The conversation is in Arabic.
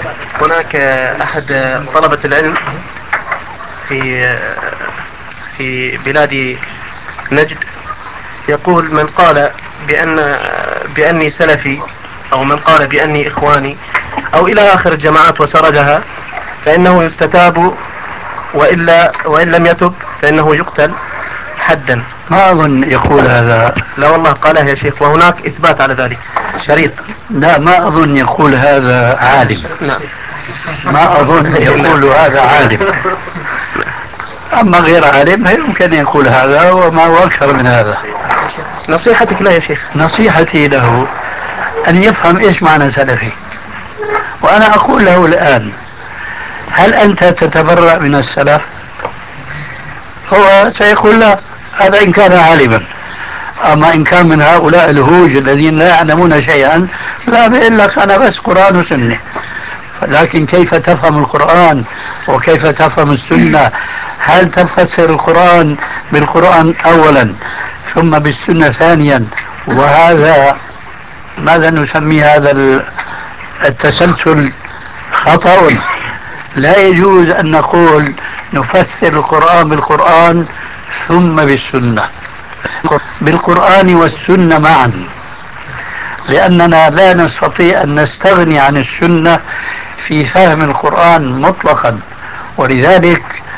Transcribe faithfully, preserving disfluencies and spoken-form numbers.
هناك أحد طلبة العلم في في بلاد نجد يقول: من قال بأن بأني سلفي، أو من قال بأني إخواني، أو إلى آخر الجماعات وسردها، فإنه يستتاب، وإلا وإن لم يتب فإنه يقتل حدا. ما أظن يقول هذا. لا والله قالها يا شيخ، وهناك إثبات على ذلك شريط. لا، ما أظن يقول هذا عالم. نعم. ما أظن يقول هذا عالم. أما غير عالم يمكن يقول هذا، وما هو أكثر من هذا. نصيحتك له يا شيخ؟ نصيحتي له أن يفهم إيش معنى سلفي. وأنا أقول له الآن: هل أنت تتبرأ من السلف؟ هو سيقول لا، هذا إن كان عالما. أما إن كان من هؤلاء الهوج الذين لا يعلمون شيئا، لا، بيقول لك أنا بس قرآن وسنة. لكن كيف تفهم القرآن وكيف تفهم السنة؟ هل تفسر القرآن بالقرآن أولا ثم بالسنة ثانيا؟ وهذا ماذا نسمي هذا التسلسل؟ خطأ. لا يجوز أن نقول نفسر القرآن بالقرآن ثم بالسنة، بالقرآن والسنة معا، لأننا لا نستطيع أن نستغني عن السنة في فهم القرآن مطلقا. ولذلك